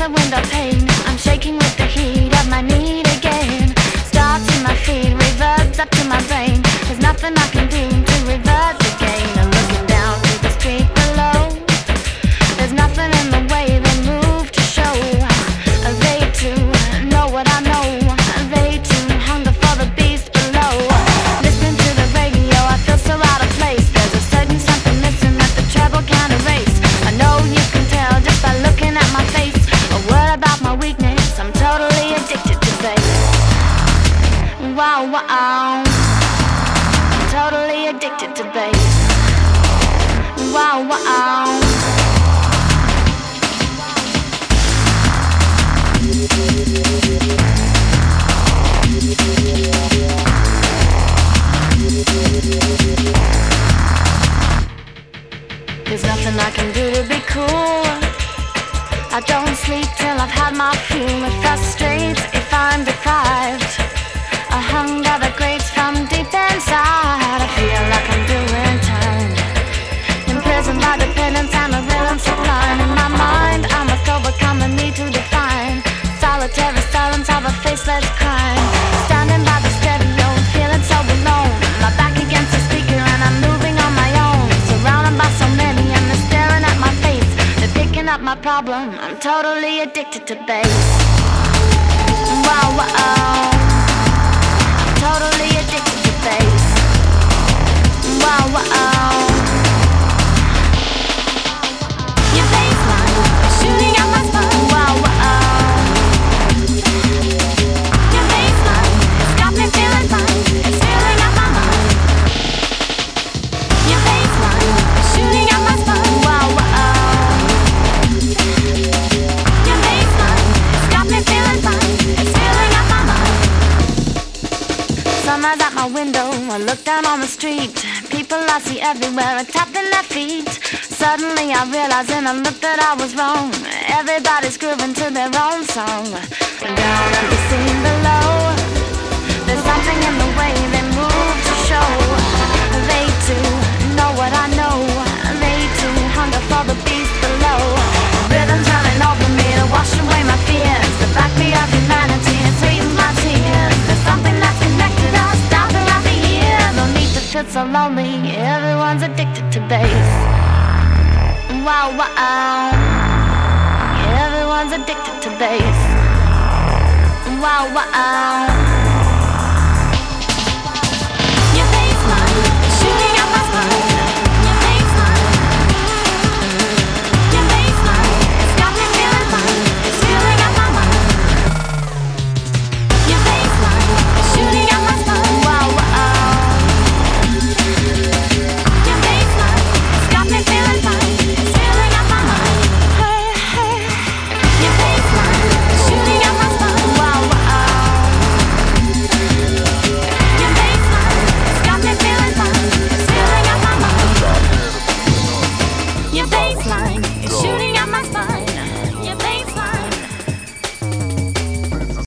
the window pane. I'm shaking with the heat of my need again. Starts in my feet, reverbs up to my brain. There's nothing I can do to reverse the gain. I'm looking down to the street below. There's nothing in the way they move to show. They too know what I know. They too hunger for the beast below. Listening to the radio, I feel so out of place. There's a certain something missing that the treble can't erase. I know you can tell just by looking at my face. A word about my weakness, I'm totally addicted to bass. Wow, wow, I'm totally addicted to bass. Wow, wow. There's nothing I can do to be cool. I don't sleep till I've had my fuel. It frustrates if I'm deprived. A hunger that grates from deep inside. I feel like I'm doing time. Imprisoned by dependence and a villain sublime. In my mind, I must overcome the need to define. Solitary silence of a faceless crime. Standing by the stereo, feeling so alone. My back against the speaker and I'm moving on my own. Surrounded by so many and they're staring at my face. They're picking up my problem, I'm totally addicted to bass. Wow, wow, I'm totally addicted to bass. Wow, wow. Your bassline is shooting out my spine. Wow, wow. Your bassline has got me feeling fine. It's filling up my mind. Your bassline is shooting out my spine. Wow, wow. Your bassline has got me feeling fine. It's filling up my mind. Sunrise at my window, I look down on the street. People I see everywhere are tapping their feet. Suddenly I realize in a look that I was wrong. Everybody's grooving to their own song. Down at the scene below, there's something in the way they move to show. They too know what I know. They too hunger for the beast below. Rhythms running over me to wash away my fears. The backbeat of humanity, it sweetens my tears. There's something that's connected us down throughout the years. No need to feel so lonely, everyone's addicted to bass. Wow, wow, everyone's addicted to bass. Wow, wow.